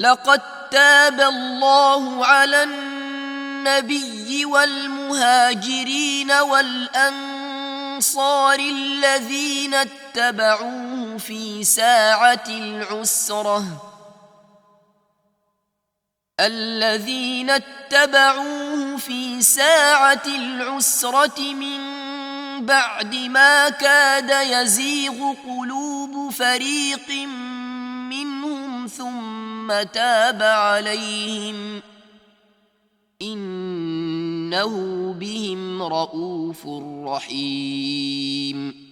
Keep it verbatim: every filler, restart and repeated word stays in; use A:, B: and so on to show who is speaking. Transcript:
A: لقد تاب الله على النبي والمهاجرين والأنصار الذين اتبعوه في ساعة العسرة الذين اتبعوه في ساعة العسرة من بعد ما كاد يزيغ قلوب فريق منهم ثم تاب عليهم إنه بهم رءوف رحيم.